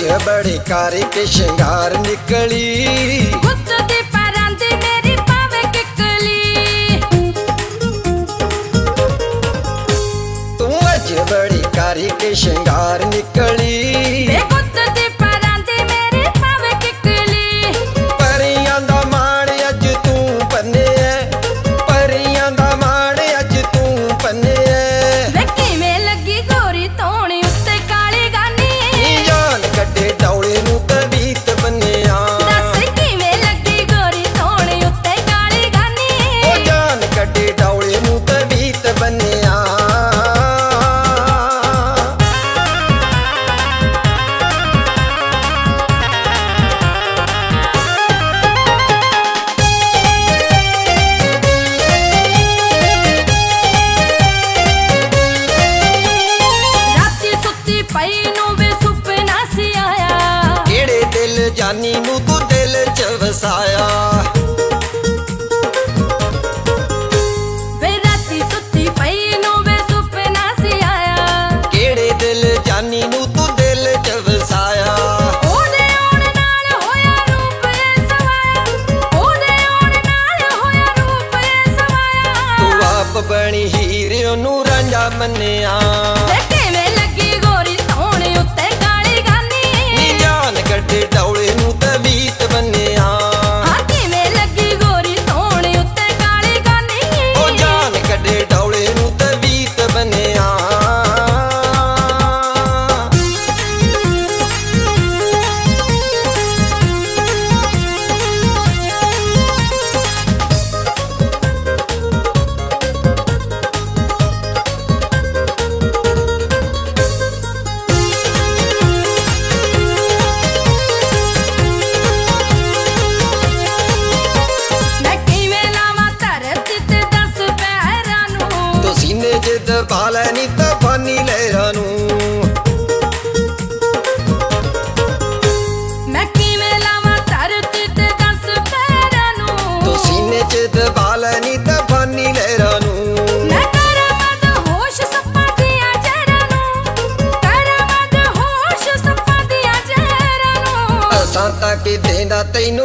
बड़े कारी के श्रृंगार निकली गुत्त दी परांदी मेरी पावे किकली तू अज बड़ी कारी के श्रृंगार निकली गुत्त दी परांदी मेरी पावे किकली परियां दा माण अज तू बने परियां दा माण अज तू बने वे किवें लगी गोरी तोणी उत्ते काली गानी जान कटे डौले नू तवीत बनिया दस किवें लगी गोरी तोणी उत्ते काली गानी ओ जान कटे डौले नू तवीत बनिया जानी नू तू दिल च वसाया वे राती सुती पई नू वे सुपना सी आया केड़े दिल जानी नू तू दिल च वसाया ओदे ओण नाल होया रूप सवाया ओदे ओण नाल होया रूप सवाया तू आप बनी हीर ओनू रांझा मन्निया किवें लगी गोरी तोणी उत्ते काली गानी नी जान कटे डौले नू तवीत बनिया हां किवें लगी गोरी तोणी उत्ते काली गानी ओ जान कटे डौले नू तवीत बनिया सीने च दबा लैनी तफानी लहरां नू मैं किवें लावां धरती ते दस पैरां नू तो सीने च दबा लैनी तफानी लहरां नू मैं करा मद होश सप्पां दियां जहरां नू करा मद होश सप्पां दियां जहरां नू असां तां कि देंदा तैनू